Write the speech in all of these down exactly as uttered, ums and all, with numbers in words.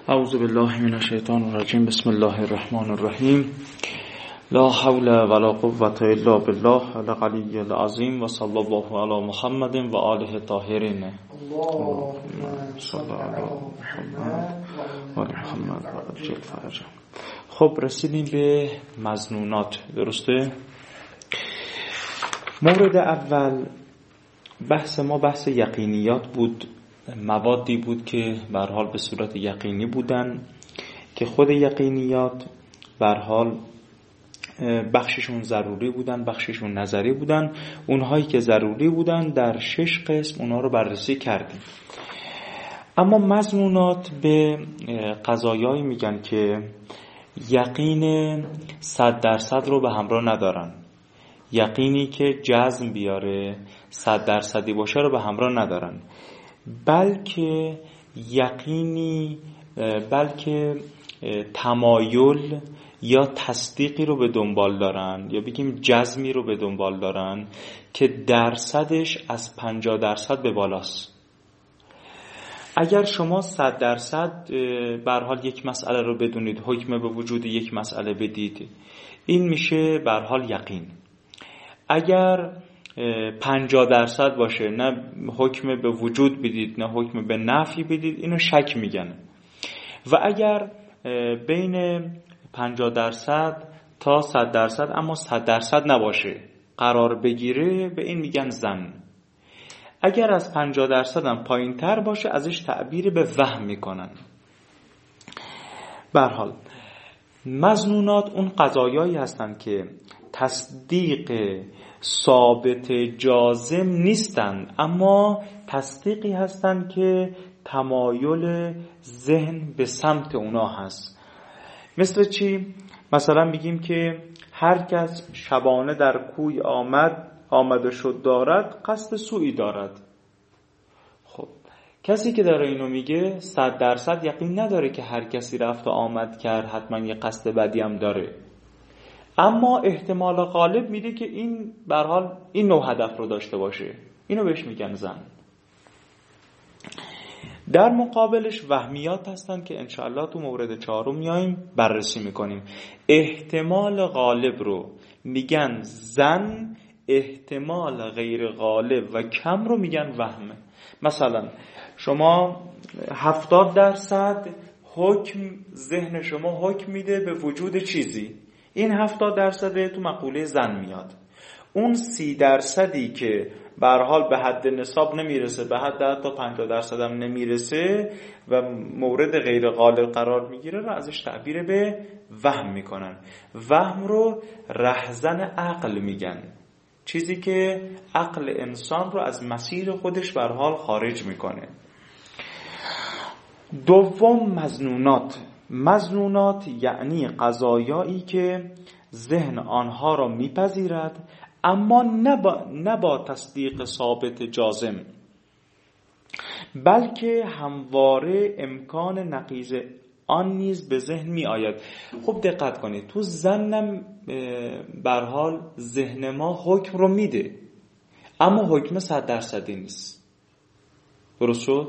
اعوذ بالله من الشیطان الرجیم. بسم الله الرحمن الرحیم. لا حول ولا قوة الا بالله العلی العظیم و صلی الله علی محمد و آله الطاهرین. اللهم صل علی محمد و آل محمد و عجل فرجهم. خب رسیدیم به مظنونات، درسته؟ مورد اول بحث ما بحث یقینیات بود. موادی بود که به هر حال به صورت یقینی بودن که خود یقینیات به هر حال بخششون ضروری بودن، بخششون نظری بودن. اونهایی که ضروری بودن در شش قسم اونها رو بررسی کردیم. اما مظنونات به قضایایی میگن که یقین صد درصد رو به همراه ندارن. یقینی که جزم بیاره صد درصدی باشه رو به همراه ندارن، بلکه یقینی بلکه تمایل یا تصدیقی رو به دنبال دارن، یا بگیم جزمی رو به دنبال دارن که درصدش از پنجاه درصد به بالاست. اگر شما صد درصد به هر حال یک مسئله رو بدونید، حکم به وجود یک مسئله بدید، این میشه به هر حال یقین. اگر پنجاه درصد باشه، نه حکم به وجود بدید نه حکم به نفی بدید، اینو شک میگن. و اگر بین پنجاه درصد تا صد درصد اما صد درصد نباشه قرار بگیره، به این میگن ظن. اگر از پنجاه درصد هم پایین تر باشه ازش تعبیر به وهم میکنن. به هر حال مظنونات اون قضایایی هستن که تصدیق ثابت جازم نیستن، اما تصدیقی هستن که تمایل ذهن به سمت اونا هست. مثل چی؟ مثلا بگیم که هر کس شبانه در کوی آمد آمد و شد دارد، قصد سوئی دارد. خب کسی که داره اینو میگه صد درصد یقین نداره که هر کسی رفت و آمد کرد حتما یه قصد بدی هم داره، اما احتمال غالب میده که این به هر حال این نوع هدف رو داشته باشه. اینو بهش میگن ظن. در مقابلش وهمیات هستن که انشاءالله تو مورد چهارم میایم بررسی میکنیم. احتمال غالب رو میگن ظن، احتمال غیر غالب و کم رو میگن وهم. مثلا شما هفتاد درصد حکم ذهن شما حکم میده به وجود چیزی، این هفتاد درصد تو مقوله ظن میاد. اون سی درصدی که به هر حال به حد نصاب نمیرسه، به حد حتی پنجاه درصد هم نمیرسه و مورد غیر غالب قرار میگیره رو ازش تعبیر به وهم میکنن. وهم رو رهزن عقل میگن، چیزی که عقل انسان رو از مسیر خودش به هر حال خارج میکنه. دوم مظنونات. مظنونات یعنی قضایایی که ذهن آنها را میپذیرد اما نه با, نه با تصدیق ثابت جازم، بلکه همواره امکان نقیض آن نیز به ذهن می آید. خب دقت کنید، تو ظنم به هر حال ذهن ما حکم رو میده اما حکم صد درصدی نیست، درست شد؟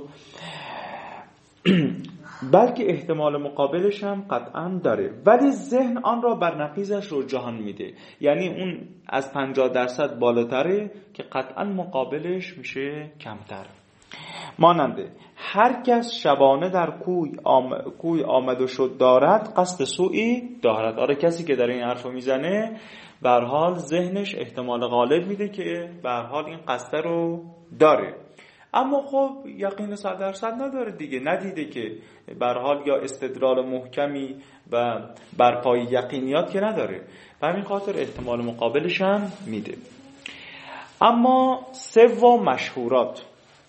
بلکه احتمال مقابلش هم قطعا داره، ولی ذهن آن را بر نقیضش رو جهان میده. یعنی اون از پنجاه درصد بالاتره که قطعا مقابلش میشه کمتر. ماننده هر کس شبانه در کوی, آم... کوی آمد و شد دارد، قصد سوئی دارد. آره کسی که در این حرفو میزنه به هر حال ذهنش احتمال غالب میده که به هر حال این قصد رو داره، اما خب یقین صد درصد نداره دیگه، ندیده که به هر حال یا استدلال محکمی و بر پای یقینیات که نداره، به همین خاطر احتمال مقابلش هم میده. اما سوم مشهورات.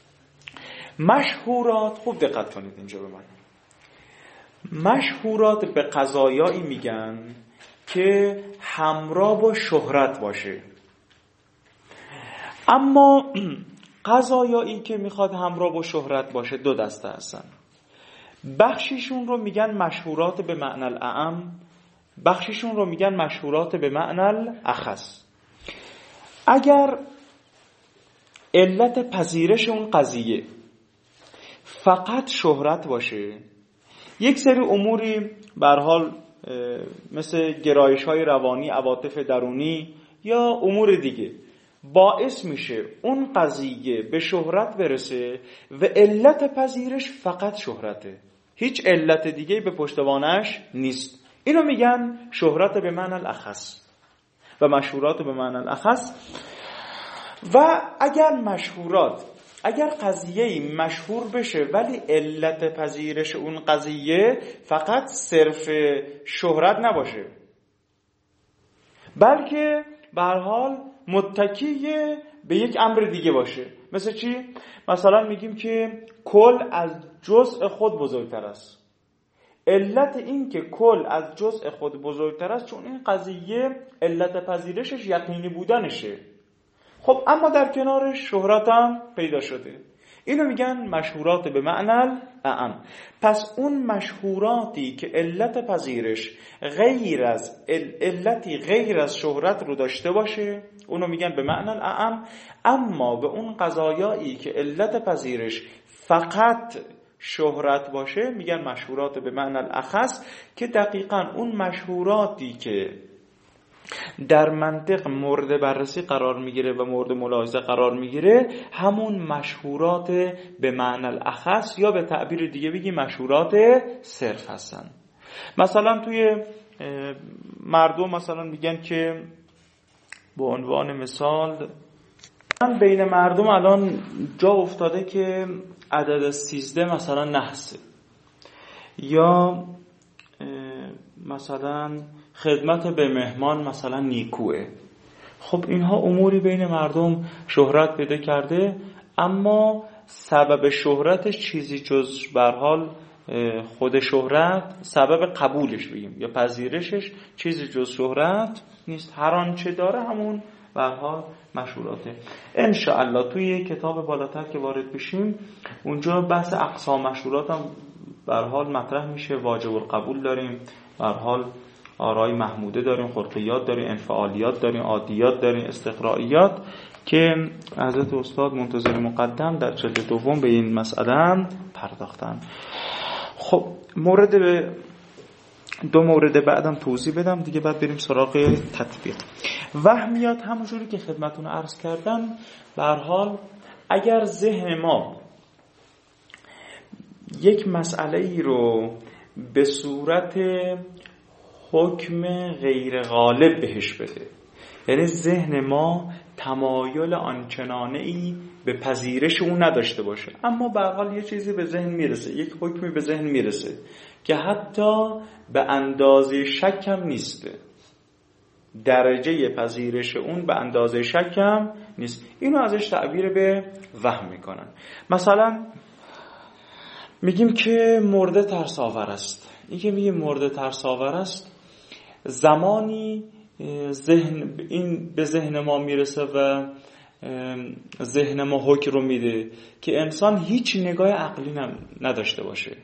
مشهورات خوب دقت کنید اینجا به من. مشهورات به قضایایی میگن که همراه با شهرت باشه. اما قضایایی که میخواد همراه با شهرت باشه دو دسته هستن. بخشیشون رو میگن مشهورات به معنی الاعم، بخشیشون رو میگن مشهورات به معنی الاخص. اگر علت پذیرش اون قضیه فقط شهرت باشه، یک سری اموری به هر حال مثل گرایش‌های روانی، عواطف درونی یا امور دیگه باعث میشه اون قضیه به شهرت برسه و علت پذیرش فقط شهرته، هیچ علت دیگه به پشتوانش نیست. اینو میگن شهرت به معنی الاخص و مشهورات به معنی الاخص. و اگر مشهورات اگر قضیه مشهور بشه ولی علت پذیرش اون قضیه فقط صرف شهرت نباشه، بلکه به هر حال متکی به یک امر دیگه باشه. مثل چی؟ مثلا میگیم که کل از جزء خود بزرگتر است. علت این که کل از جزء خود بزرگتر است چون این قضیه علت پذیرشش یقینی بودنشه. خب اما در کنارش شهرت هم پیدا شده. اینو میگن مشهورات به معنی اعم. پس اون مشهوراتی که علت پذیرش غیر از علتی غیر از شهرت رو داشته باشه اونو میگن به معنی اعم. اما به اون قضایایی که علت پذیرش فقط شهرت باشه میگن مشهورات به معنی الاخص، که دقیقاً اون مشهوراتی که در منطق مورد بررسی قرار میگیره و مورد ملاحظه قرار میگیره همون مشهورات به معنی الاخص یا به تعبیر دیگه بگی مشهورات صرف هستن. مثلا توی مردم مثلا میگن که به عنوان مثال بین مردم الان جا افتاده که عدد سیزده مثلا نحسه، یا مثلا خدمت به مهمان مثلا نیکوه. خب اینها اموری بین مردم شهرت پیدا کرده، اما سبب شهرتش چیزی جز به هر حال خود شهرت، سبب قبولش بگیم یا پذیرشش چیزی جز شهرت نیست. هر آنچه داره همون به هر حال مشهوراته. ان شاء الله توی کتاب بالاتر که وارد بشیم اونجا بحث اقسام مشهورات هم به هر حال مطرح میشه. واجب القبول داریم، به هر حال آرای محموده داریم، خلقیات داریم، انفعالیات داریم، عادیات داریم، استقرائیات، که حضرت استاد منتظر مقدم در جلد دوم به این مسئله پرداختن. خب مورد به دو مورد بعدم توضیح بدم دیگه، بعد بریم سراغ تطبیق. وهمیات همونجوری که خدمتون عرض کردم، به هر حال اگر ذهن ما یک مسئله ای رو به صورت حکم غیر غالب بهش بده، یعنی ذهن ما تمایل آنچنانه ای به پذیرش اون نداشته باشه، اما به هر حال یه چیزی به ذهن میرسه، یک حکمی به ذهن میرسه که حتی به اندازه شک هم نیسته، درجه پذیرش اون به اندازه شک هم نیست، اینو ازش تعبیر به وهم میکنن. مثلا میگیم که مرده ترساور است. این که میگه مرده ترساور است زمانی ذهن این به ذهن ما میرسه و ذهن ما حکم رو میده که انسان هیچ نگاه عقلی نداشته باشه،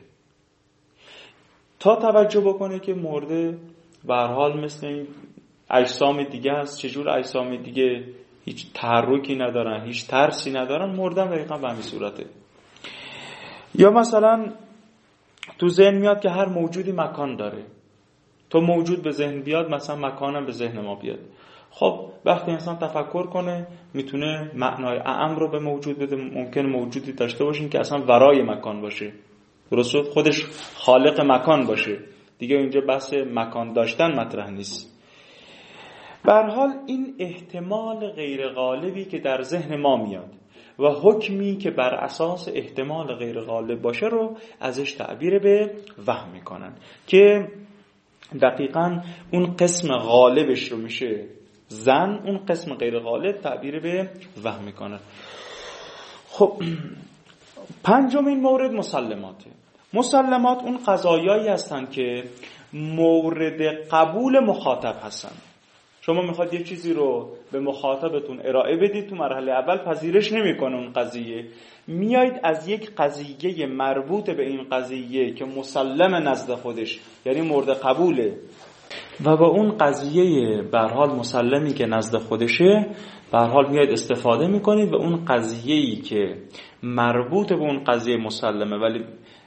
تا توجه بکنه که مرده به هر حال مثل این اجسام دیگه است. چجور اجسام دیگه هیچ تحرکی ندارن، هیچ ترسی ندارن، مردن دقیقا به همین صورته. یا مثلا تو ذهن میاد که هر موجودی مکان داره، تو موجود به ذهن بیاد مثلا مکانم به ذهن ما بیاد. خب وقتی انسان تفکر کنه میتونه معنای اعم رو به موجود بده. ممکن موجودی داشته باشین که اصلا ورای مکان باشه، درست شد، خودش خالق مکان باشه، دیگه اینجا بحث مکان داشتن مطرح نیست. به هر حال این احتمال غیر غالبی که در ذهن ما میاد و حکمی که بر اساس احتمال غیر غالب باشه رو ازش تعبیر به وهم میکنن، که دقیقاً اون قسم غالبش رو میشه ظن، اون قسم غیر غالب تعبیر به وهم میکنن. خب پنجمین مورد مسلماته. مسلمات اون قضایایی هستن که مورد قبول مخاطب هستن. شما میخواد یه چیزی رو به مخاطبتون ارائه بدید، تو مرحله اول پذیرش نمیکنه اون قضیه، میایید از یک قضیه مربوط به این قضیه که مسلم نزد خودش یعنی مورد قبوله و با اون قضیه به هر حال مسلمی که نزد خودشه به هر حال میایید استفاده میکنید و اون قضیه‌ای که مربوط به اون قضیه مسلمه ولی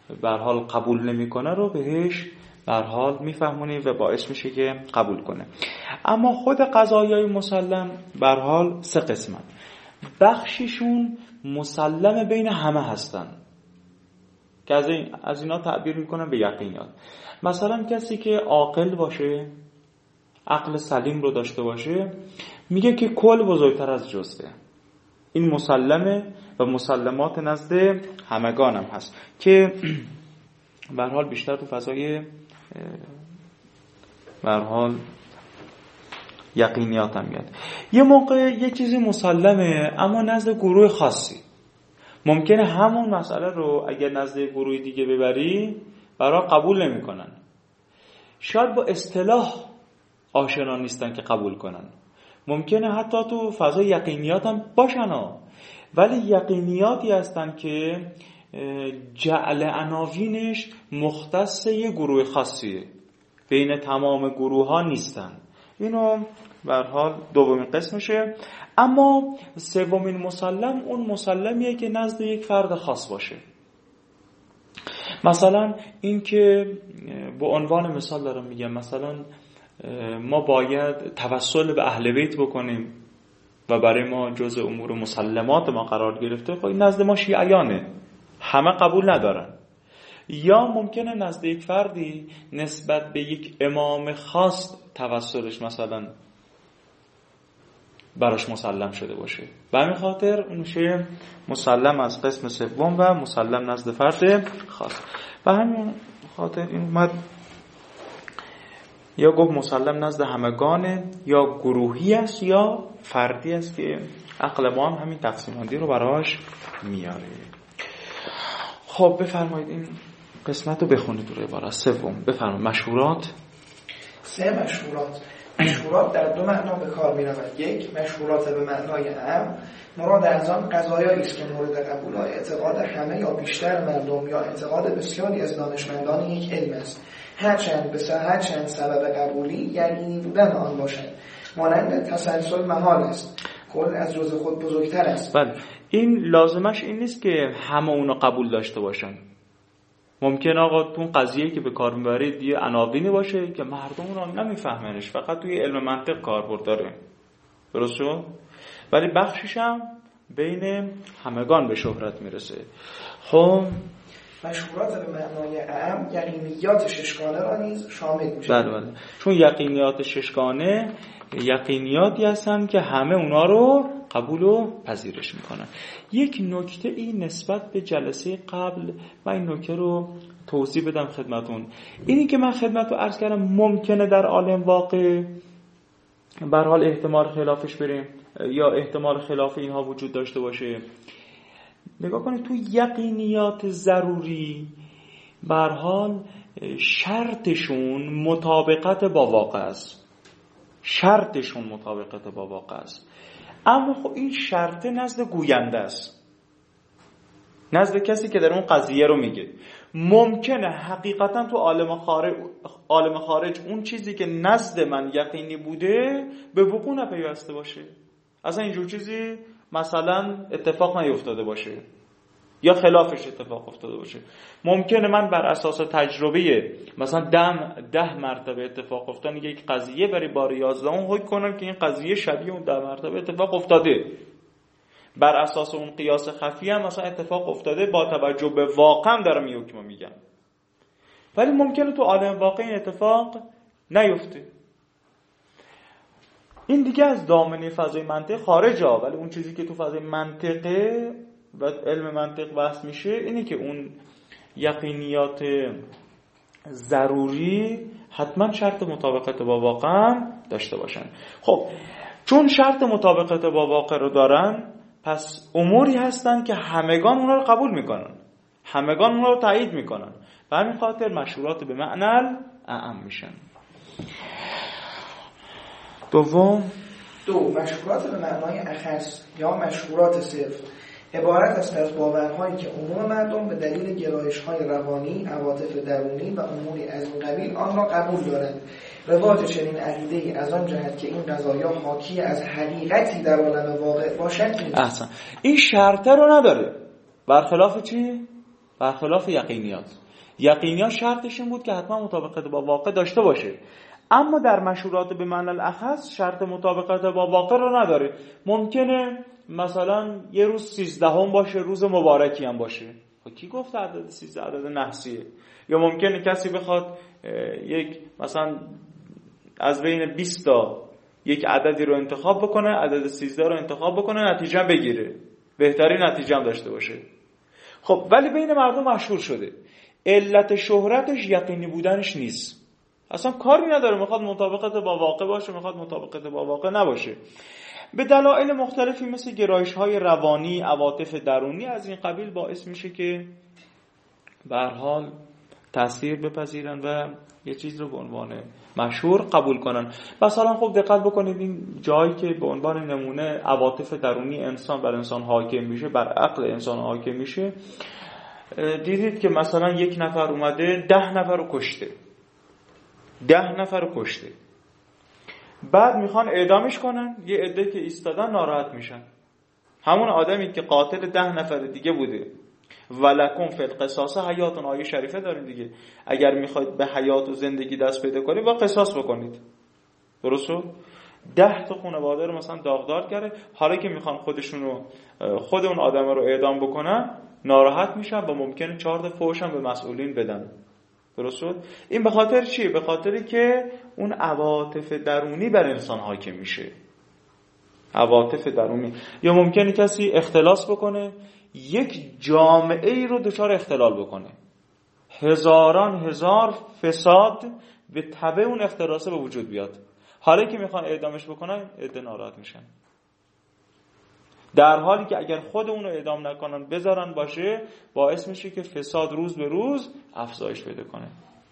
به هر حال قبول نمیکنه رو بهش به هر حال میفهمونیم و باعث میشه که قبول کنه. اما خود قضایای مسلم به هر حال سه قسمن. بخشیشون مسلم بین همه هستن که از این از اینا تعبیر میکنن به یقینیات. مثلا کسی که عاقل باشه، عقل سلیم رو داشته باشه، میگه که کل بزرگتر از جزئه. این مسلمه و مسلمات نزد همگان هم هست که به هر حال بیشتر تو فضای به هر حال یقینیات هم میاد. یه موقع یه چیزی مسلمه اما نزد گروه خاصی، ممکنه همون مسئله رو اگر نزد گروه دیگه ببری برای قبول نمی کنن. شاید با اصطلاح آشنا نیستن که قبول کنن. ممکنه حتی تو فضای یقینیات هم باشن ها، ولی یقینیاتی هستن که جعل عناوینش مختص یه گروه خاصیه، بین تمام گروه ها نیستن. اینو به هر حال دومین قسمشه. اما سومین مسلم اون مسلمیه که نزد یک فرد خاص باشه. مثلا این که به عنوان مثال دارم میگم، مثلا ما باید توسل به اهل بیت بکنیم و برای ما جزء امور مسلمات ما قرار گرفته. خب این نزد ما شیعیانه، همه قبول ندارن. یا ممکنه نزد یک فردی نسبت به یک امام خاص توسلش مثلا براش مسلم شده باشه، به همین خاطر اون میشه مسلم از قسم سوم و مسلم نزد فرد خاص. به همین خاطر این اومد یا گفت مسلم نزد همگانه، یا گروهی است یا فردی است که عقل ما هم همین تقسیم بندی رو براش میاره. خب بفرمایید این قسمت رو بخونید رو عبارت سوم. بفرمایید مشهورات. سه مشهورات. مشهورات در دو معنا به کار می رود. یک، مشهورات به معنای عام، مراد از آن قضایایی است که مورد قبول و اعتقاد همه یا بیشتر مردم یا اعتقاد بسیاری از دانشمندان یک علم است، هرچند به هر چند سبب قبولی یقینی بودن آن باشد. مانند تسلسل محال است، کل از جز خود بزرگتر است. بله، این لازمش این نیست که همه اونو قبول داشته باشن. ممکن آقا تو قضیه که به کار میبرید یه عناوینی باشه که مردم اون نمیفهمنش، فقط توی علم منطق کاربرد داره، درست شد؟ ولی بخشش هم بین همگان به شهرت میرسه. خب مشهورات به معنای اعم یقینیات ششگانه را نیز شامل میشه. بله بله، چون یقینیات ششگانه یقینیاتی هستن که همه اونا رو قبول و پذیرش میکنن. یک نکته ای نسبت به جلسه قبل من این نکته رو توضیح بدم خدمتون. اینی که من خدمت رو عرض کردم ممکنه در عالم واقع به هر حال احتمال خلافش بریم یا احتمال خلاف اینها وجود داشته باشه. نگاه کنید تو یقینیات ضروری به هر حال شرطشون مطابقت با واقع است، شرطشون مطابقت با واقع است. اما خب این شرط نزد گوینده است، نزد کسی که در اون قضیه رو میگه. ممکنه حقیقتا تو عالم خارج عالم خارج اون چیزی که نزد من یقینی بوده به وقوع نپیوسته باشه، اصلا اینجور چیزی مثلا اتفاق نیفتاده باشه یا خلافش اتفاق افتاده باشه. ممکنه من بر اساس تجربه مثلا ده, ده مرتبه اتفاق افتادن یک قضیه برای بار یازدهم حکم کنم که این قضیه شبیه اون ده مرتبه اتفاق افتاده. بر اساس اون قیاس خفی هم مثلا اتفاق افتاده، با توجه به واقع دارم این حکم میگم. ولی ممکنه تو عالم واقع این اتفاق نیفته. این دیگه از دامنه فضای منطق خارجه، ولی اون چیزی که تو فضای منطقه و علم منطق بحث میشه اینه که اون یقینیات ضروری حتما شرط مطابقت با واقع داشته باشن. خب چون شرط مطابقت با واقع رو دارن، پس اموری هستن که همگان اونا رو قبول میکنن، همگان اونا رو تایید میکنن. به همین خاطر مشهورات به معنی اعم میشن. دوم دو مشهورات به معنای اخص یا مشهورات صرف عبارت است از باورهایی که عموم مردم به دلیل گرایش‌های روانی، عواطف درونی و اموری از این قبیل آن را قبول دارند. رواج چنین عقیده‌ای از آن جهت که این قضایا حاکی از حقیقتی در عالم واقع باشد نیست. احسن. این شرط رو نداره. برخلاف چی؟ برخلاف یقینیات. یقینیات شرطش این بود که حتما مطابقت با واقع داشته باشه، اما در مشهورات به معنی الاخص شرط مطابقت با واقع رو نداره. ممکنه مثلا یه روز سیزدهم باشه، روز مبارکی هم باشه. کی گفت عدد سیزده عدد نحسیه؟ یا ممکنه کسی بخواد یک مثلا از بین بیست تا یک عددی رو انتخاب بکنه، عدد سیزده رو انتخاب بکنه، نتیجه بگیره، بهترین نتیجه هم داشته باشه. خب ولی بین مردم مشهور شده. علت شهرتش یقینی بودنش نیست، اصلا کاری نداره میخواد مطابقت با واقع باشه، میخواد مطابقت با واقع نباشه. به دلایل مختلفی مثل گرایش‌های روانی، عواطف درونی از این قبیل باعث میشه که به هر حال تأثیر بپذیرن و یه چیز رو به عنوان مشهور قبول کنن. مثلا خب دقت بکنید این جایی که به عنوان نمونه عواطف درونی انسان بر انسان حاکم میشه، بر عقل انسان حاکم میشه، دیدید که مثلا یک نفر اومده ده نفر رو کشته، ده نفر رو کشته، بعد میخوان اعدامش کنن، یه عده که ایستادن ناراحت میشن. همون آدمی که قاتل ده نفر دیگه بوده، ولکم فی القصاص حیاتون، آیه شریفه داریم دیگه، اگر میخواید به حیات و زندگی دست پیدا کنید با قصاص بکنید. درسته؟ ده تا خانواده رو مثلا داغدار کرده، حالا که میخوان خودشونو خود اون آدم رو اعدام بکنن ناراحت میشن و ممکنه چهار تا فوش هم به مسئولین بدن. درسته؟ این به خاطر چیه؟ به خاطری که اون عواطف درونی بر انسان حاکم میشه، عواطف درونی. یا ممکنه کسی اختلاس بکنه، یک جامعه ای رو دچار اختلال بکنه، هزاران هزار فساد به تبع اون اختلاسه به وجود بیاد، حالا که میخوان اعدامش بکنن عده ناراحت میشن، در حالی که اگر خود اون رو اعدام نکنن بذارن باشه باعث میشه که فساد روز به روز افزایش پیدا کنه.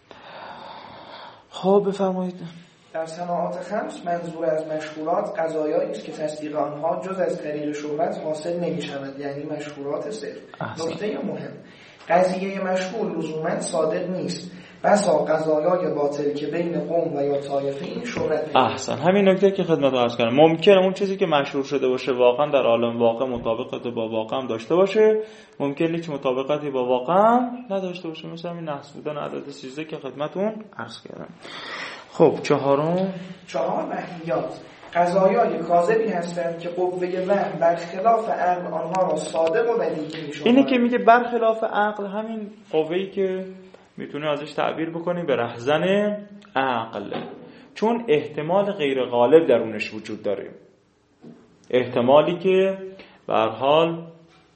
خب بفرمایید. در صناعات خمس منظور از مشهورات قضایایی است که تصدیق آنها جز از طریق شهرت حاصل نمی‌شود، یعنی مشهورات صرف. نکته مهم، قضیه مشهور لزوما صادق نیست، بسا قضایای باطل که بین قوم و یا طایفه این شهرت پیدا. احسن، همین نکته که خدمت عرض کردم، ممکنه اون چیزی که مشهور شده باشه واقعا در عالم واقع مطابقت با واقع هم داشته باشه، ممکنه هیچ مطابقتی با واقع هم نداشته باشه، مثل همین نحس بودن عدد سیزده که خدمتون عرض کردم. خب چهارم، چهار وهمیات، قضایای کاذبی هستند که قوه وهم برخلاف عقل آنها را صادق و بدیهی می‌شمارد. اینه که میگه برخلاف عقل، همین قوه‌ای که میتونه ازش تعبیر بکنی به رهزن عقل، چون احتمال غیر غالب درونش وجود داره، احتمالی که به هر حال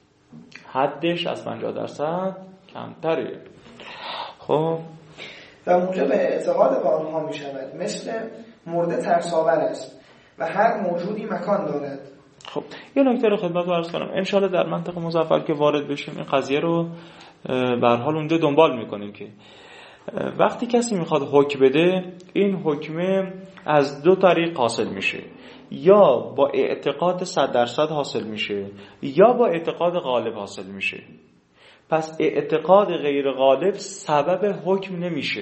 حدش از پنجاه درصد کمتره. خب و موجب اعتقاد به آنها می شود، مثل مرده ترساور است و هر موجودی مکان دارد. خب یه نکته رو خدمت عرض کنم، انشالله در منطقه مظفر که وارد بشیم این قضیه رو به هر حال اونجا دنبال میکنیم که وقتی کسی میخواد حکم بده، این حکم از دو طریق حاصل میشه، یا با اعتقاد صد درصد حاصل میشه یا با اعتقاد غالب حاصل میشه. پس اعتقاد غیر غالب سبب حکم نمیشه،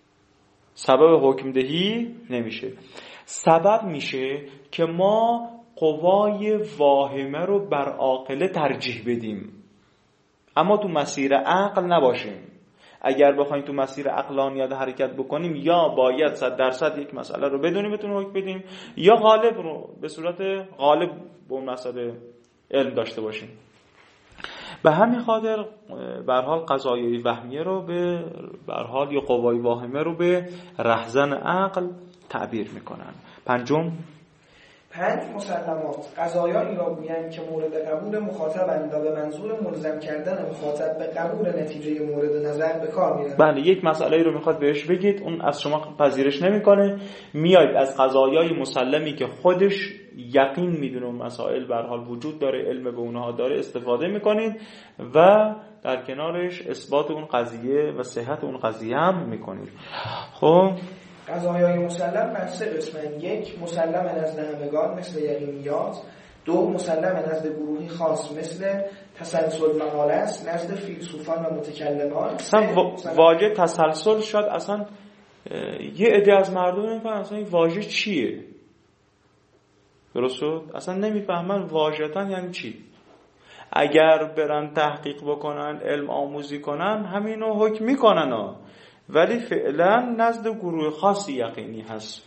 سبب حکم دهی نمیشه، سبب میشه که ما قوای واهمه رو بر عاقله ترجیح بدیم اما تو مسیر عقل نباشیم. اگر بخوایم تو مسیر عقلانیت حرکت بکنیم، یا باید صد درصد یک مسئله رو بدونیم بتونیم حکم بدیم، یا غالب رو به صورت غالب به اون مسئله علم داشته باشیم. به همین خاطر به هر حال قضایای وهمیه رو به به هر حال یا قوای واهمه رو به رهزن عقل تعبیر میکنن. پنجم، پنج مسلمات، قضایایی را گویند که مورد قبول مخاطبند و به منظور ملزم کردن مخاطب به قبول نتیجه مورد نظر به کار میرن. بله، یک مسئله رو میخواد بهش بگید، اون از شما پذیرش نمیکنه، میاید از قضایای مسلمی که خودش یقین میدونه اون مسائل به هر حال وجود داره، علم به اونها داره، استفاده میکنید و در کنارش اثبات اون قضیه و صحت اون قضیه هم میکنید. خب قضایای مسلم بر سه قسمند: یک، مسلم نزد همگان مثل یقینیات; دو، مسلم نزد گروهی خاص مثل تسلسل مقاله است نزد فیلسوفان و متکلمان. اصلا واژه تسلسل شد اصلا یه عده از مردم نمیفهمن اصلا این واژه چیه، درست شد؟ اصلا نمیفهمن واژه‌تن یعنی چی. اگر برن تحقیق بکنن، علم آموزی کنن، همینو حکم میکنن ها. ولی فعلا نزد گروه خاصی یقینی هست.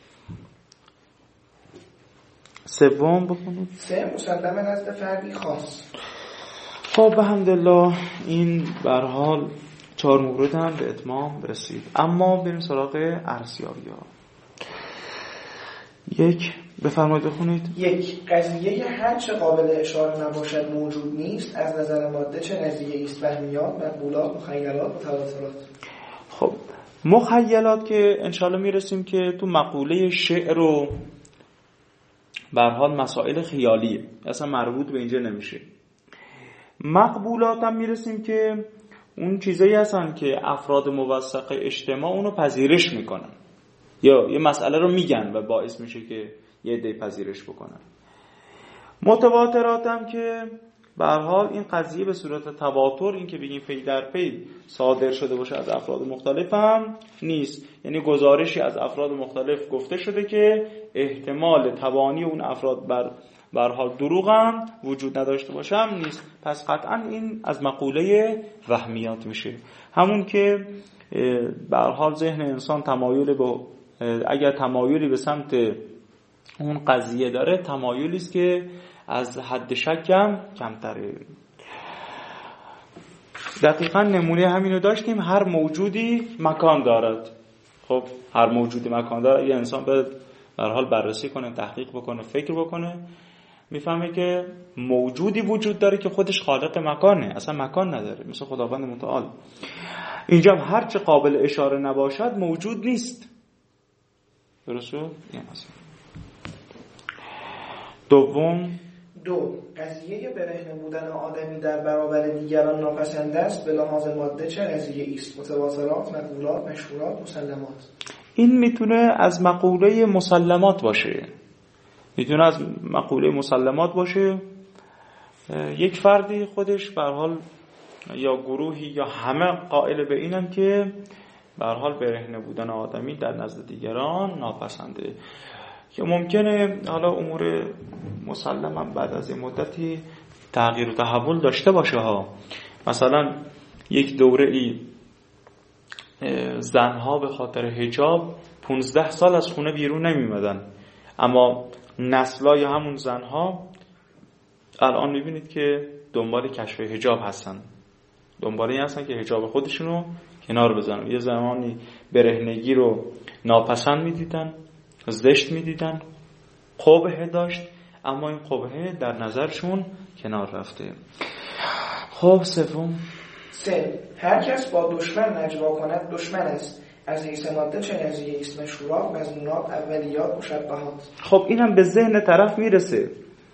سوم بکنید. سه مسلمه نزد فردی خاص. خب الحمدلله این به هر حال چهار مورد هم به اتمام رسید. اما بریم سراغ ارزیابی ها. یک بفرمایید بخونید. یک، قضیه هر چه قابل اشاره نباشد موجود نیست، از نظر ماده چه نظریه است؟ وهمیات، مقبولات، مخیلات، متواترات. خب مخیلات که انشالله میرسیم که تو مقوله شعر و به هر حال مسائل خیالیه، اصلا مربوط به اینجا نمیشه. مقبولات هم میرسیم که اون چیزایی هستن که افراد موثق اجتماع اونو پذیرش میکنن یا یه مسئله رو میگن و باعث میشه که یه عده پذیرش بکنن. متواترات هم که به هر حال این قضیه به صورت تواتر، این که بگیم پی در پی صادر شده باشه از افراد مختلف هم نیست. یعنی گزارشی از افراد مختلف گفته شده که احتمال تبانی اون افراد بر به هر حال دروغ هم وجود نداشته باشه هم نیست. پس قطعا این از مقوله وهمیات میشه. همون که به هر حال ذهن انسان تمایل به، اگر تمایلی به سمت اون قضیه داره، تمایلی است که از حد شک هم کمتره. دقیقاً نمونه همینو داشتیم. هر موجودی مکان دارد. خب هر موجودی مکان داره. یه انسان به هر حال بررسی کنه، تحقیق بکنه، فکر بکنه، میفهمه که موجودی وجود داره که خودش خالق مکانه، اصلا مکان نداره، مثل خداوند متعال. اینجا هر چه قابل اشاره نباشد موجود نیست. درسته؟ یه مثلا دوم، دو، قضیه برهنه بودن آدمی در برابر دیگران ناپسند است به لحاظ ماده چه قضیه است؟ متواترات، مقبولات، مشهورات، مسلمات. این میتونه از مقوله مسلمات باشه. میتونه از مقوله مسلمات باشه. یک فردی خودش به هر حال یا گروهی یا همه قائل به اینن که به هر حال برهنه بودن آدمی در نزد دیگران ناپسنده. که ممکنه حالا امور مسلما بعد از این مدتی تغییر و تحول داشته باشه ها. مثلا یک دوره ای زنها به خاطر حجاب پونزده سال از خونه بیرون نمیمدن، اما نسلای همون زنها الان میبینید که دنبال کشف حجاب هستن، دنبال این هستن که حجاب خودشونو کنار بزنن. یه زمانی برهنگی رو ناپسند میدیدن، زشت میدیدن، قبح داشت، اما این قبح در نظرشون کنار رفته. خب سوم، سه، هر کس با دشمن نجوا کند دشمن است. از حیث ماده چه نظریه است؟ مشهورات، مضمونات، اولیات، مشبهات. خب اینم به ذهن طرف میرسه،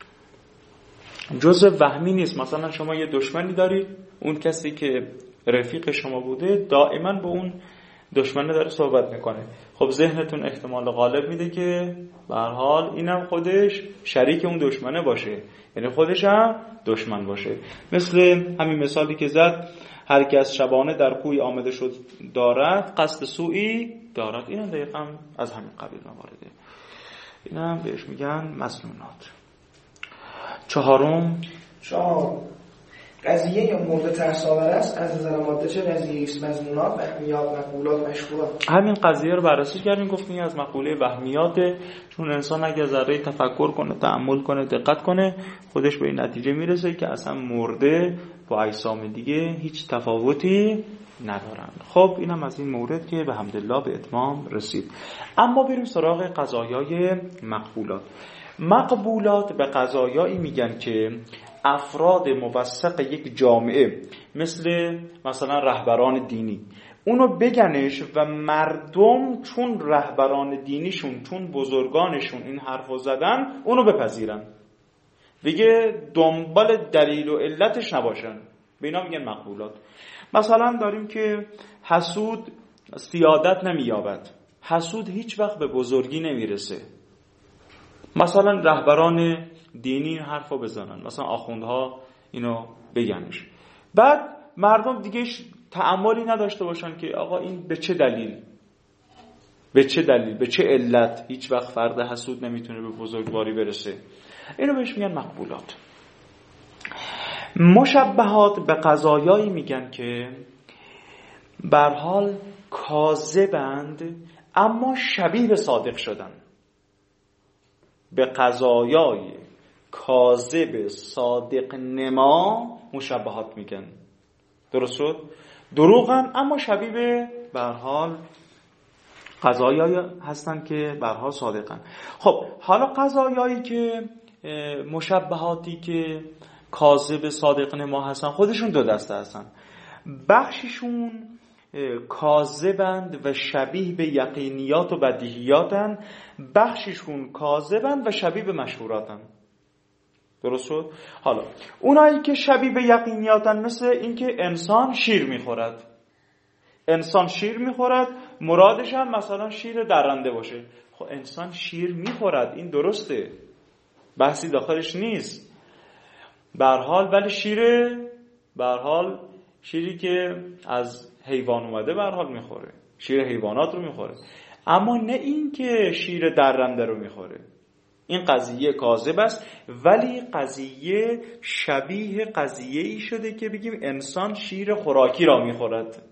جزء وهمی نیست. مثلا شما یه دشمنی دارید، اون کسی که رفیق شما بوده دائما با اون دشمنه داره صحبت میکنه. خب ذهنتون احتمال غالب میده که به هر حال اینم خودش شریک اون دشمنه باشه، یعنی خودش هم دشمن باشه. مثل همین مثالی که زد، هر کس شبانه در کوی آمده شد دارد قصد سوئی دارد. اینم دقیقاً از همین قبیل موارده. اینم بهش میگن مظنونات. چهارم، چهار، قضیه مورد تحصیل است. از نظر ماده چه قضیه است؟ مضمونات، وهمیات، مقبولات، مشهورات. همین قضیه رو بررسی کردیم، گفتیم از مقوله وهمیاته، چون انسان اگه ذره تفکر کنه، تأمل کنه، دقت کنه، خودش به این نتیجه میرسه که اصلا مرده با اجسام دیگه هیچ تفاوتی ندارن. خب اینم از این مورد که به حمدالله به اتمام رسید. اما بریم سراغ قضایای مقبولات. مقبولات به قضایایی میگن که افراد موثق یک جامعه مثل مثلا رهبران دینی اونو بگنش و مردم چون رهبران دینیشون، چون بزرگانشون این حرفو زدن، اونو بپذیرن، دیگه دنبال دلیل و علتش نباشن. به اینا میگن مقبولات. مثلا داریم که حسود سیادت نمییابد، حسود هیچ وقت به بزرگی نمیرسه. مثلا رهبران دینی این حرفو بزنن، مثلا آخوندها اینو بگنش، بعد مردم دیگه تأملی نداشته باشن که آقا این به چه دلیل به چه دلیل به چه علت هیچ وقت فرد حسود نمیتونه به بزرگواری برسه. اینو بهش میگن مقبولات. مشبهات به قضایایی میگن که به هر حال کاذبند اما شبیه به صادق شدن. به قضایای کاذب صادق نما مشبهات میگن. درست شد؟ دروغن اما شبیه به به هر حال قضایایی هستن که به هر حال صادقن. خب حالا قضایایی که مشبهاتی که کاذب صادق نما هستن خودشون دو دسته هستن. بخششون کاذبند و شبیه به یقینیات و بدیهیاتن، بخششون کاذبند و شبیه به مشهوراتن. درست شد؟ حالا اونایی که شبیه به یقینیاتن مثل اینکه انسان شیر میخورد. انسان شیر میخورد، مرادش هم مثلا شیر درنده باشه. خب انسان شیر میخورد، این درسته، بحثی داخلش نیست. به هر حال ولی شیر به هر حال شیری که از حیوان اومده به هر حال میخوره، شیر حیوانات رو میخوره، اما نه این که شیر درنده رو میخوره. این قضیه کاذب است، ولی قضیه شبیه قضیه ای شده که بگیم انسان شیر خوراکی را میخورد.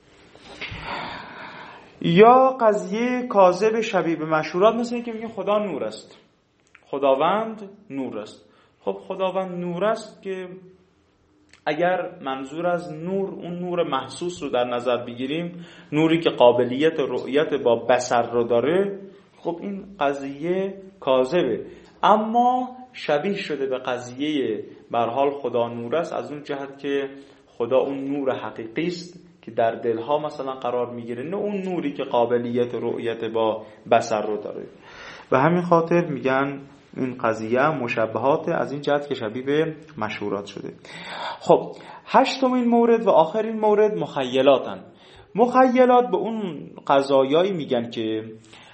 یا قضیه کاذب شبیه به مشهورات مثل این که بگیم خدا نور است، خداوند نور است. خب خداوند نور است که اگر منظور از نور اون نور محسوس رو در نظر بگیریم، نوری که قابلیت رؤیت با بصر رو داره، خب این قضیه کاذبه، اما شبیه شده به قضیه به هر حال خدا نور است از اون جهت که خدا اون نور حقیقی است که در دلها مثلا قرار میگیره، نه اون نوری که قابلیت رؤیت با بصر رو داره. و همین خاطر میگن این قضیه مشبهات از این جهت که شبیه به مشهورات شده. خب هشتمین مورد و آخرین مورد مخیلاتن. مخیلات به اون قضایایی میگن که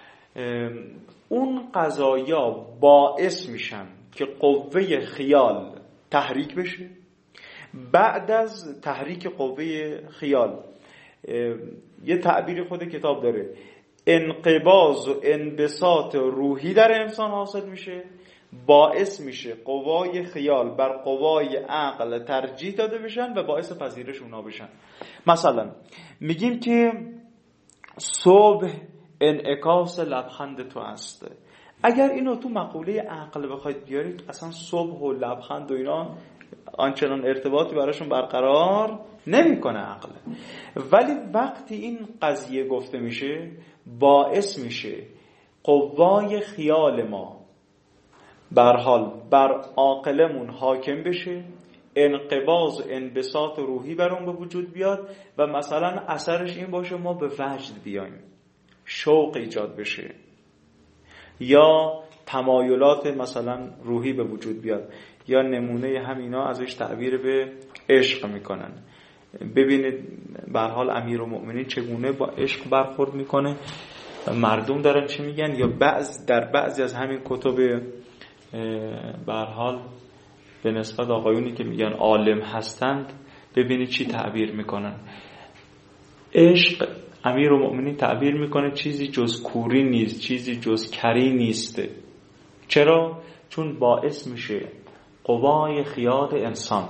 اون قضایا باعث میشن که قوه خیال تحریک بشه. بعد از تحریک قوه خیال یه تعبیر خود کتاب داره، انقباض و انبساط روحی در انسان حاصل میشه، باعث میشه قوای خیال بر قوای عقل ترجیح داده بشن و باعث پذیرش اونا بشن. مثلا میگیم که صبح انعکاس لبخند تو است. اگر اینو تو مقوله عقل بخواید بیارید، اصلا صبح و لبخند و اینا آنچنان ارتباطی براشون برقرار نمیکنه عقل. ولی وقتی این قضیه گفته میشه، باعث میشه قوای خیال ما بر حال بر عاقلمون حاکم بشه، انقباض و انبساط روحی بر اون به وجود بیاد و مثلا اثرش این باشه ما به وجد بیایم، شوق ایجاد بشه، یا تمایلات مثلا روحی به وجود بیاد. یا نمونه همینا ازش تعبیر به عشق میکنن. ببینید به هر حال امیرالمؤمنین چگونه با عشق برخورد میکنه، مردم دارن چی میگن، یا بعض در بعضی از همین کتب به هر حال به نسبت آقایونی که میگن عالم هستند، ببینید چی تعبیر میکنن. عشق امیرالمؤمنین تعبیر میکنه چیزی جز کوری نیست، چیزی جز کری نیست. چرا؟ چون باعث میشه قوای خیال انسان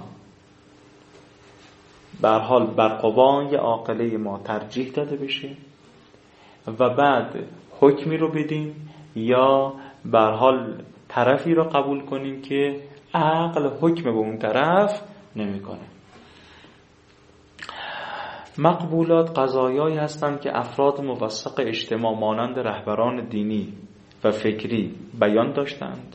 به هر حال بر قوای عاقله ما ترجیح داده بشه و بعد حکمی رو بدیم یا به هر حال طرفی رو قبول کنیم که عقل حکم به اون طرف نمیکنه. مقبولات قضایایی هستند که افراد موثق اجتماع مانند رهبران دینی و فکری بیان داشتند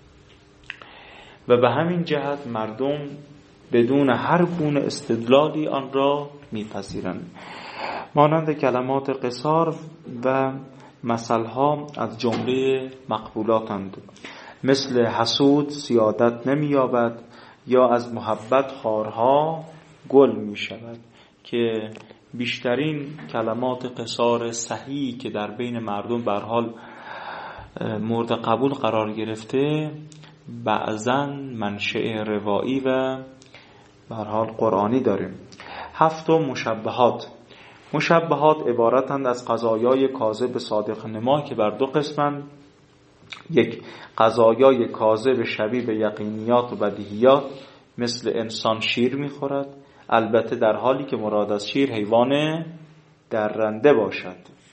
و به همین جهت مردم بدون هر گونه استدلالی آن را میپذیرند. مانند کلمات قصار و مثلها از جمله مقبولاتند، مثل حسود سیادت نمی‌یابد یا از محبت خارها گل می‌شود، که بیشترین کلمات قصار صحیحی که در بین مردم به هر حال مورد قبول قرار گرفته بعضاً منشأ روایی و به هر حال قرآنی داریم. هفتم مشبهات. مشبهات عبارتند از قضایای کاذب صادق نما که بر دو قسمند. یک، قضایای کاذب شبیه به یقینیات و بدیهیات مثل انسان شیر میخورد، البته در حالی که مراد از شیر حیوان درنده باشد.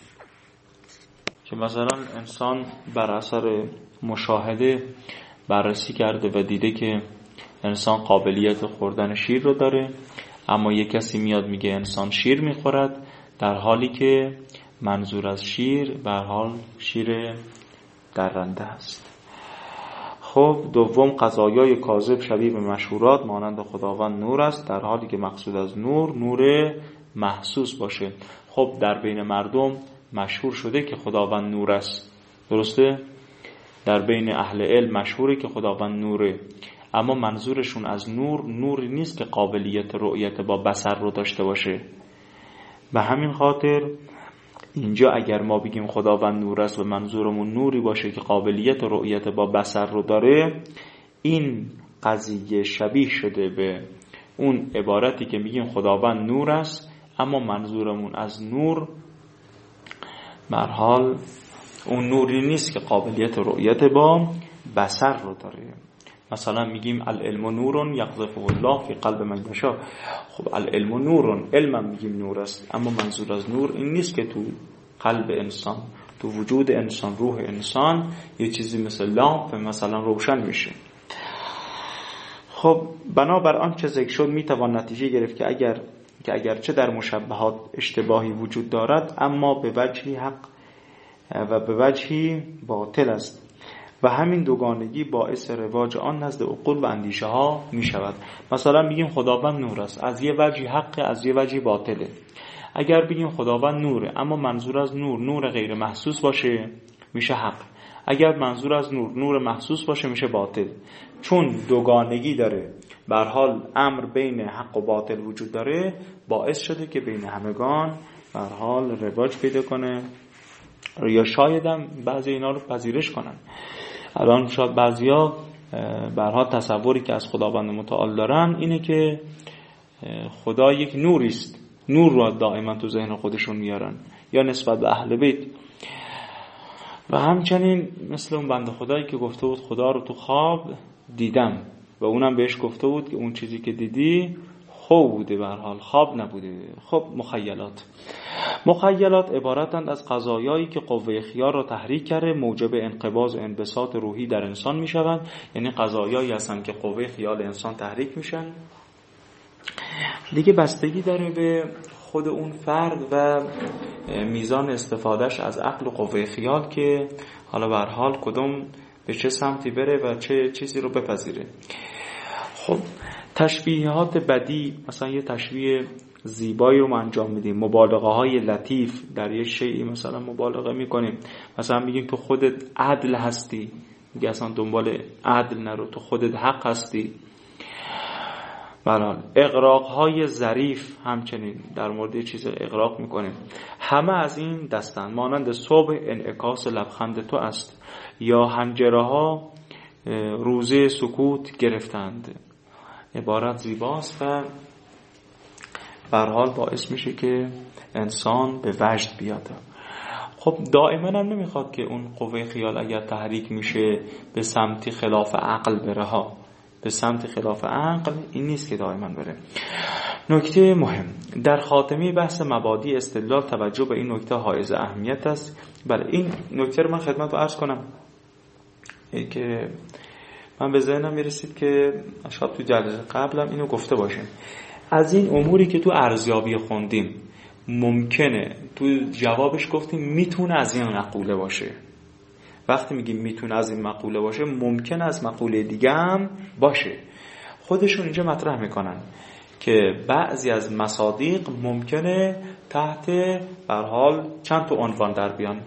که مثلا انسان بر اثر مشاهده بررسی کرده و دیده که انسان قابلیت خوردن شیر رو داره، اما یک کسی میاد میگه انسان شیر میخورد، در حالی که منظور از شیر به هر حال شیر درنده است. خب دوم، قضایای کاذب شبیه به مشهورات مانند خداوند نور است، در حالی که مقصود از نور نور محسوس باشه. خب در بین مردم مشهور شده که خداوند نور است، درسته؟ در بین اهل علم مشهوره که خداوند نوره، اما منظورشون از نور نوری نیست که قابلیت رؤیت با بصر رو داشته باشه. به همین خاطر اینجا اگر ما بگیم خداوند نور است و منظورمون نوری باشه که قابلیت رؤیت با بصر رو داره، این قضیه شبیه شده به اون عبارتی که میگیم خداوند نور است اما منظورمون از نور به هر حال اون نوری نیست که قابلیت رؤیت با بصر رو داره. مثلا میگیم العلم نور یقذفه الله فی قلب من یشاء. خب العلم نور، علم میگیم نور است، اما منظور از نور این نیست که تو قلب انسان، تو وجود انسان، روح انسان یه چیزی مثل لامپ مثلا روشن میشه. خب بنابر آن چه ذکر شد میتوان نتیجه گرفت که اگر که اگرچه در مشبهات اشتباهی وجود دارد، اما به وجهی حق و به وجهی باطل است و همین دوگانگی باعث رواج آن نزد عقول و اندیشه ها می شود. مثلا میگیم خداوند نور است، از یه وجهی حق، از یه وجهی باطله. اگر بگیم خداوند نوره اما منظور از نور نور غیر محسوس باشه میشه حق، اگر منظور از نور نور محسوس باشه میشه باطل. چون دوگانگی داره، به هر حال امر بین حق و باطل وجود داره، باعث شده که بین همگان به هر حال رواج پیدا کنه، یا شاید هم بعضی اینا رو پذیرش کنن. الان شاید بعضیا به هر حال تصوری که از خداوند متعال دارن اینه که خدا یک نوری است، نور رو دائما تو ذهن خودشون میارن، یا نسبت به اهل بیت. و همچنین مثل اون بنده خدایی که گفته بود خدا رو تو خواب دیدم و اونم بهش گفته بود که اون چیزی که دیدی خواب بوده، به هر حال خواب نبوده. خب مخیلات مخیلات عبارتند از قضایایی که قوه خیال را تحریک کرده موجب انقباض و انبساط روحی در انسان میشوند. یعنی قضایایی هستند که قوه خیال انسان تحریک میشن، دیگه بستگی داره به خود اون فرد و میزان استفادهش از عقل و قوه خیال که حالا به هر حال کدوم به چه سمتی بره و چه چیزی رو بپذیره. خب تشبیهات بدی، مثلا یه تشبیه زیبایی رو ما انجام میدیم، مبالغه های لطیف در یه شیئی مثلا مبالغه میکنیم، مثلا میگیم تو خودت عدل هستی، میگه اصلا دنبال عدل نرو، تو خودت حق هستی. برحال اغراق های ظریف همچنین در مورد یه چیز اغراق میکنیم. همه از این دستن، مانند صبح انعکاس لبخند تو است، یا حنجره ها روزه سکوت گرفتند. عبارت زیباست و به هر حال باعث میشه که انسان به وجد بیاد. خب دائما هم نمیخواد که اون قوه خیال اگر تحریک میشه به سمت خلاف عقل بره ها، به سمت خلاف عقل این نیست که دائما بره. نکته مهم در خاتمه بحث مبادی استدلال توجه به این نکته حائز اهمیت است. بله این نکته رو من خدمت رو عرض کنم ای که من به ذهنم میرسید که شاید تو جلسه قبلم اینو گفته باشیم. از این اموری که تو ارزیابی خوندیم ممکنه تو جوابش گفتیم میتونه از این مقوله باشه. وقتی میگیم میتونه از این مقوله باشه ممکنه از مقوله دیگه هم باشه. خودشون اینجا مطرح میکنن که بعضی از مصادیق ممکنه تحت هر حال چند تا عنوان در بیان.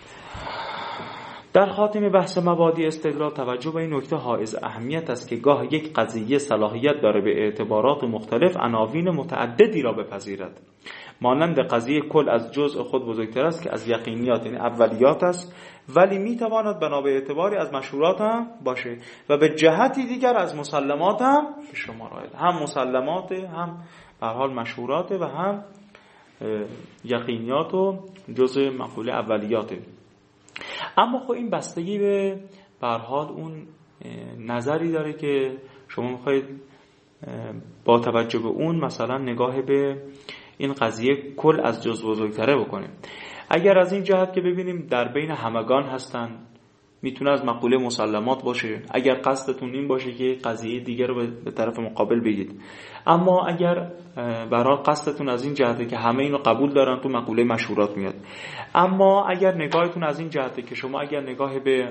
در خاتمه بحث مبادی استدلال توجه به این نکته حائز اهمیت است که گاه یک قضیه صلاحیت داره به اعتبارات مختلف عناوین متعددی را بپذیرد. مانند قضیه کل از جزء خود بزرگتر است که از یقینیات یعنی اولیات است، ولی میتواند بنا به اعتباری از مشهورات هم باشه و به جهتی دیگر از مسلمات هم به شما راید. هم مسلمات، هم به هر حال مشهورات و هم یقینیات و جزء مقوله اولیاته. اما خب این بستگی به به هر حال اون نظری داره که شما میخواید با توجه به اون مثلا نگاه به این قضیه کل از جزء بزرگتره بکنیم. اگر از این جهت که ببینیم در بین همگان هستن، میتونه از مقوله مسلمات باشه اگر قصدتون این باشه که قضیه دیگر رو به طرف مقابل بگید. اما اگر برای قصدتون از این جهته که همه اینو قبول دارن، تو مقوله مشهورات میاد. اما اگر نگاهتون از این جهته که شما اگر نگاه به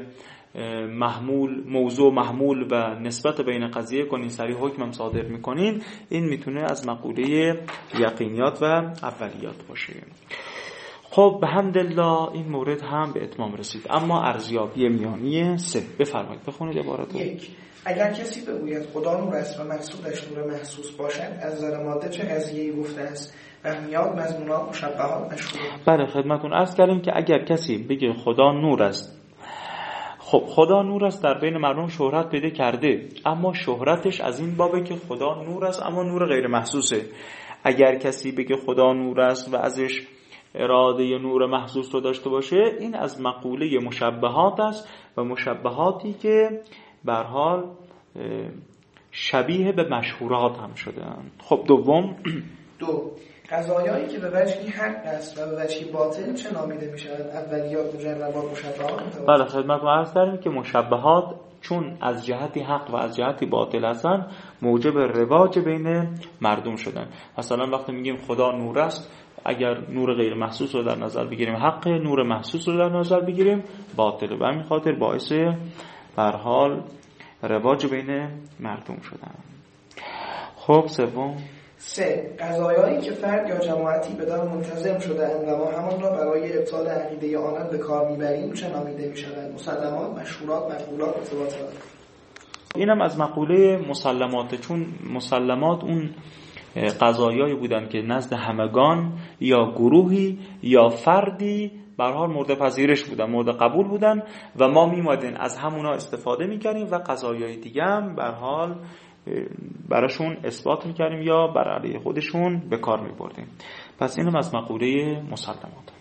محمول موضوع محمول و نسبت بین قضیه کنین، سریع حکمم صادر میکنین، این میتونه از مقوله یقینیات و اولیات باشه. خب به حمدالله این مورد هم به اتمام رسید. اما ارزیابی میانی سه، بفرمایید بخونید عبارتو. یک، اگر کسی بگوید خدا نور است و مقصودش نور محسوس باشد، از نظر ماده چه قضیه‌ای گفته است؟ وهمیات، مضمونات، مشبهات، مشهورات. بله خدمتتون عرض کردیم که اگر کسی بگه خدا نور است، خب خدا نور است در بین مردم شهرت پیدا کرده، اما شهرتش از این بابه که خدا نور است اما نور غیر محسوسه. اگر کسی بگه خدا نور است و ازش اراده نور محسوس رو داشته باشه، این از مقوله مشبهات است و مشبهاتی که به هر حال شبیه به مشهورات هم شدن. خب دوم، دو قضایایی که به وجهی حق است و به وجهی باطل چه نامیده می شود؟ اولیات، مجربات، مشبهات. بله خدمتتون عرض داریم که مشبهات چون از جهتی حق و از جهتی باطل هستن، موجب رواج بین مردم شدن. مثلا وقتی میگیم خدا نور است، اگر نور غیر محسوس رو در نظر بگیریم حق، نور محسوس رو در نظر بگیریم باطل. به همین خاطر باعث به هر حال رواج بین مردم شدن. خب سوم، سه قضایایی که فرد یا جماعتی به دار منتظم شده اند و ما همان را برای ابطال عقیده آنان به کار میبریم چه نامیده میشود؟ مسلمات، مشهورات، مقبولات، متواترات. اینم از مقوله مسلمات، چون مسلمات اون قضایایی بودن که نزد همگان یا گروهی یا فردی به هر حال مورد پذیرش بودن، مورد قبول بودن و ما میمادیم از همونا استفاده میکردیم و قضایای دیگه هم به هر حال براشون اثبات میکردیم یا بر علیه خودشون به کار میبردیم. پس اینم از مقوله مسلمات.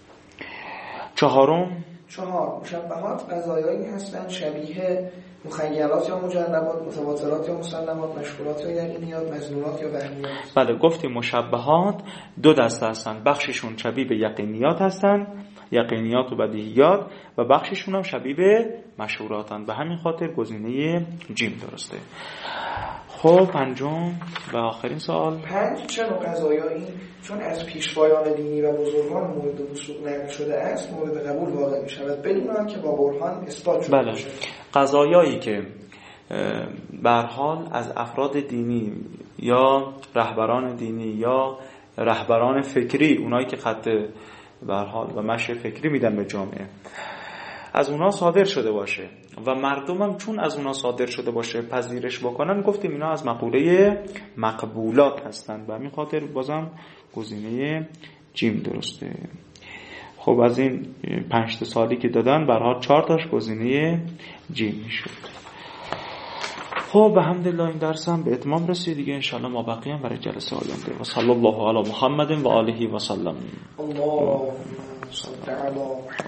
چهارم، چهار مشبهات قضایایی هستند شبیه مخیلات یا مجربات، متواترات یا مسلمات، مشهورات یا یقینیات، مظنونات یا وهمیات. بله گفتیم مشبهات دو دسته هستن، بخششون شبیه به یقینیات هستن، یقینیات و بدیهیات، و بخششون هم شبیه به مشهوراتن. به همین خاطر گزینه جیم درسته. خب پنجم و آخرین سوال، پنج چه نوع قضایایی چون از پیشوایان دینی و بزرگان مورد وثوق نقل شده است مورد قبول واقع می شود بدون آنکه با برهان اثبات شده بله. باشد؟ قضایایی که به هر حال از افراد دینی یا رهبران دینی یا رهبران فکری، اونایی که خط به هر حال و مشی فکری میدن به جامعه، از اونا صادر شده باشه و مردم هم چون از اونا صادر شده باشه پذیرش بکنن، گفتیم اینا از مقوله مقبولات هستن. به همین خاطر بازم گزینه جیم درسته. خب از این پنج تا سالی که دادن به هر حال چهار تاش گزینه جیم میشد. خب به حمدالله این درس هم به اتمام رسید دیگه. انشاءالله ما بقیه هم برای جلسه آینده. و صلی الله علی محمد و آله و سلم. اللهم صل علی